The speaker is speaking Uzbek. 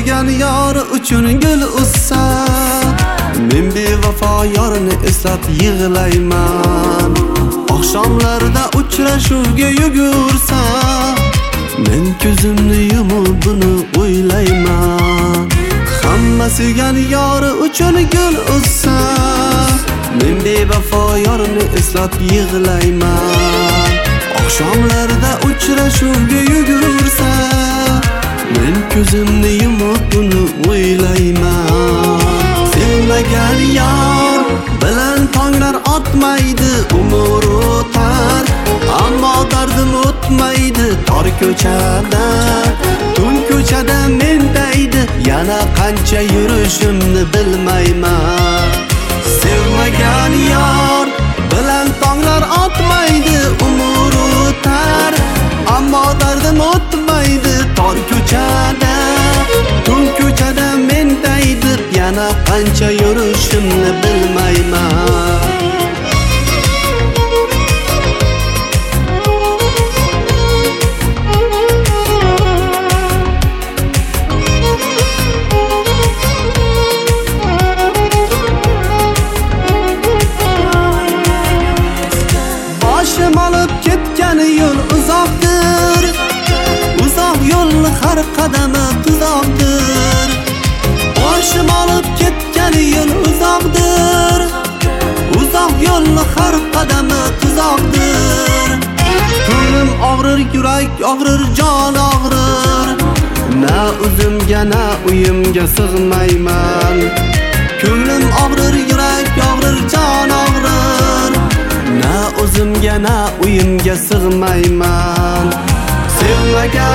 sevgan yori uchun gul uzsa, men bevafo yorini eslab yig'layman. Oqshomlarda uchrashuvga yugursa, men ko'zimni yumib buni o'ylayman. Hamma sevgan yori uchun gul uzsa, men bevafo yorini eslab yig'layman. Oqshomlarda uchrashuvga yugursa, men ko'zimni yumib buni o'ylayman. Sevmagan yor bilan tonglar otmaydi, umr o'tar, ammo dardim o'tmaydi. Tor ko'chada, tun ko'chada mendaydi, yana qancha yurishimni bilmayman. Sevmagan yor bilan tonglar otmaydi, umr o'tar, ammo dardim o'tmaydi. Tor ko'chada, tun ko'chada mendaydi, yana qancha yurishimni bilmayman. Boshim olib ketgan yo'l uzoqdir, uzoq yo'lni har qadami tuzoqdir. Boshim olib ketgan yo'l uzoqdir, uzoq yo'lni har qadami tuzoqdir. Ko'nglim og'rir, yurak og'rir, jon og'rir, na o'zimga na uyimga sig'mayman. Ko'nglim og'rir, yurak og'rir, jon og'rir, na o'zimga na uyimga sig'mayman. Sevmagan